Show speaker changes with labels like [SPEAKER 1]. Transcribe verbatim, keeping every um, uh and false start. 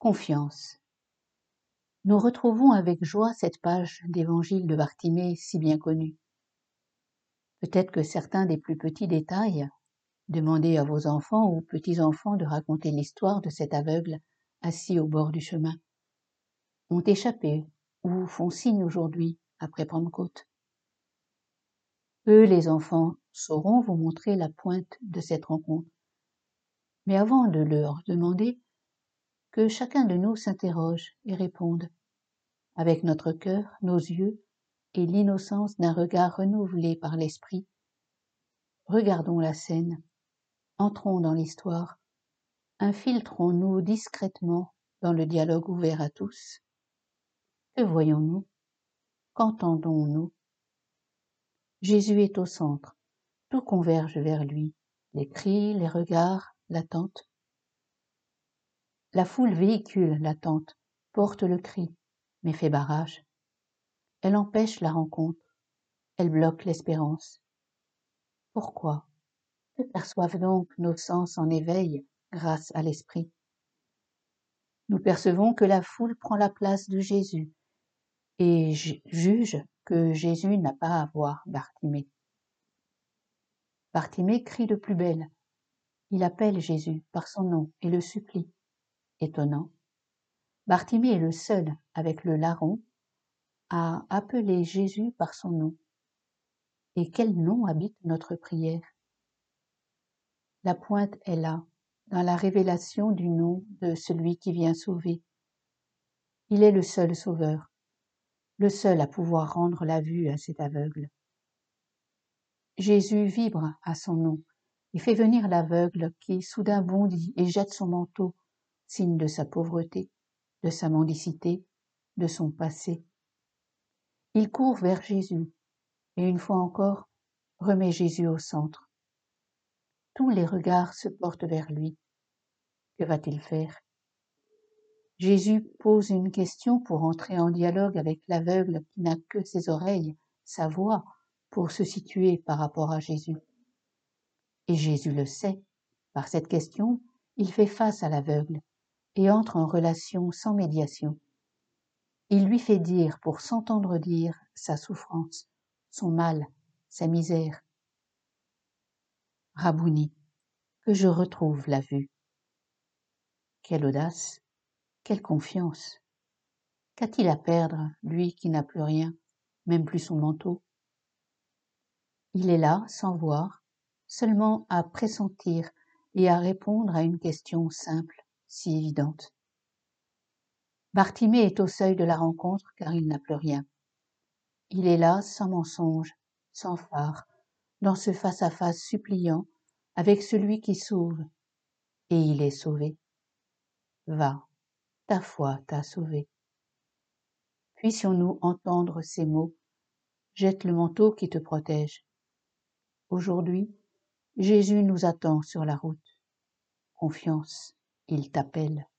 [SPEAKER 1] Confiance. Nous retrouvons avec joie cette page d'évangile de Bartimée si bien connue. Peut-être que certains des plus petits détails, demandez à vos enfants ou petits-enfants de raconter l'histoire de cet aveugle assis au bord du chemin, ont échappé ou font signe aujourd'hui après Pentecôte. Eux, les enfants, sauront vous montrer la pointe de cette rencontre. Mais avant de leur demander, que chacun de nous s'interroge et réponde, avec notre cœur, nos yeux et l'innocence d'un regard renouvelé par l'esprit. Regardons la scène, entrons dans l'histoire, infiltrons-nous discrètement dans le dialogue ouvert à tous. Que voyons-nous? Qu'entendons-nous? Jésus est au centre, tout converge vers lui, les cris, les regards, l'attente. La foule véhicule l'attente, porte le cri, mais fait barrage. Elle empêche la rencontre, elle bloque l'espérance. Pourquoi? Que perçoivent donc nos sens en éveil grâce à l'esprit? Nous percevons que la foule prend la place de Jésus et juge que Jésus n'a pas à voir Bartimée. Bartimée crie de plus belle. Il appelle Jésus par son nom et le supplie. Étonnant. Bartimée est le seul, avec le larron, à appeler Jésus par son nom. Et quel nom habite notre prière? La pointe est là, dans la révélation du nom de celui qui vient sauver. Il est le seul sauveur, le seul à pouvoir rendre la vue à cet aveugle. Jésus vibre à son nom et fait venir l'aveugle qui soudain bondit et jette son manteau, signe de sa pauvreté, de sa mendicité, de son passé. Il court vers Jésus et une fois encore remet Jésus au centre. Tous les regards se portent vers lui. Que va-t-il faire? Jésus pose une question pour entrer en dialogue avec l'aveugle qui n'a que ses oreilles, sa voix, pour se situer par rapport à Jésus. Et Jésus le sait. Par cette question, il fait face à l'aveugle et entre en relation sans médiation. Il lui fait dire, pour s'entendre dire, sa souffrance, son mal, sa misère. Rabouni, que je retrouve la vue. Quelle audace, quelle confiance. Qu'a-t-il à perdre, lui qui n'a plus rien, même plus son manteau? Il est là, sans voir, seulement à pressentir et à répondre à une question simple, si évidente. Bartimée est au seuil de la rencontre car il n'a plus rien. Il est là, sans mensonge, sans phare, dans ce face-à-face suppliant avec celui qui sauve, et il est sauvé. Va, ta foi t'a sauvé. Puissions-nous entendre ces mots, jette le manteau qui te protège. Aujourd'hui, Jésus nous attend sur la route. Confiance, il t'appelle.